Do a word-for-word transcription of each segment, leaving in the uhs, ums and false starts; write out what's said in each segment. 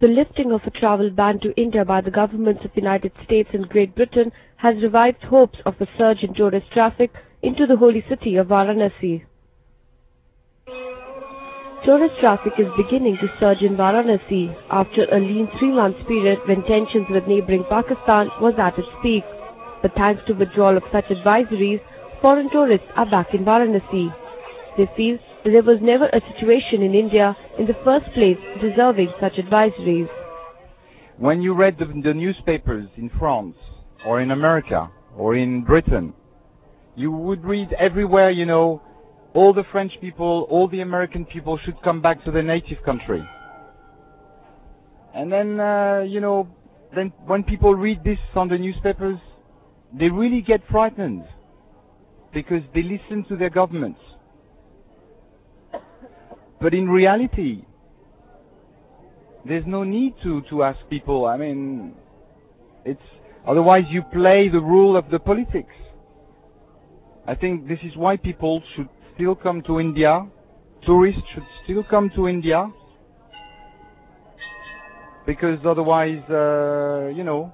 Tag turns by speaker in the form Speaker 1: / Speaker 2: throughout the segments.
Speaker 1: The lifting of a travel ban to India by the governments of the United States and Great Britain has revived hopes of a surge in tourist traffic into the holy city of Varanasi. Tourist traffic is beginning to surge in Varanasi after a lean three-month period when tensions with neighbouring Pakistan was at its peak. But thanks to withdrawal of such advisories, foreign tourists are back in Varanasi. They feel that there was never a situation in India in the first place deserving such advisories.
Speaker 2: When you read the, the newspapers in France or in America or in Britain, you would read everywhere, you know, all the French people, all the American people should come back to their native country. And then, uh, you know, then when people read this on the newspapers, they really get frightened because they listen to their governments. But in reality, there's no need to, to ask people. I mean, it's otherwise you play the rule of the politics. I think this is why people should still come to India. Tourists should still come to India. Because otherwise, uh, you know,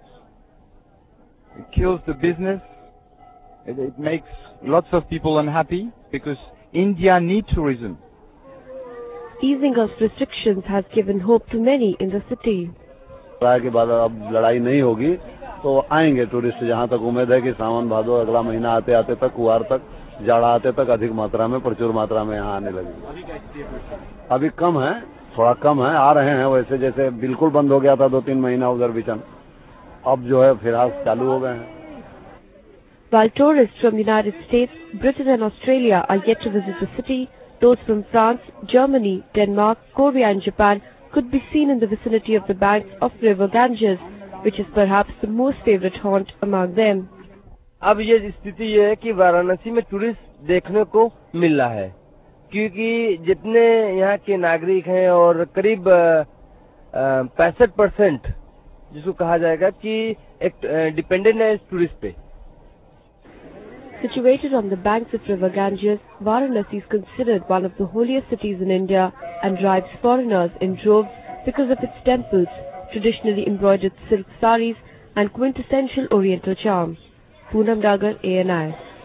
Speaker 2: it kills the business. It, it makes lots of people unhappy because India needs tourism.
Speaker 1: Easing of restrictions has given hope to many in the city.
Speaker 3: के बाद अब लड़ाई नहीं होगी तो आएंगे tourist जहां तक उम्मीद है कि सावन भादो अगला महीना आते आते तक कुआर तक जाड़ा आते तक अधिक मात्रा में प्रचुर मात्रा में यहाँ आने लगेंगे। अभी कम है, थोड़ा कम है, आ रहे हैं वैसे जैसे बिल्कुल बंद हो गया था दो तीन महीना उधर बीचन, अब जो है फिलहाल चालू हो गए हैं।
Speaker 1: While tourists from the United States, Britain and Australia are yet to visit the city, those from France, Germany, Denmark, Korea and Japan could be seen in the vicinity of the banks of river Ganges, which is perhaps the most favorite haunt among them.
Speaker 4: अब ये स्थिति ये है कि वाराणसी में tourist देखने को मिल रहा है क्योंकि जितने यहाँ के नागरिक हैं और करीब पैंसठ परसेंट जिसको कहा जाएगा कि एक डिपेंडेंट है इस टूरिस्ट पे।
Speaker 1: Situated on the banks of river Ganges, Varanasi is considered one of the holiest cities in India and drives foreigners in droves because of its temples, traditionally embroidered silk saris and quintessential oriental charm. Poonam Dagar, A N I.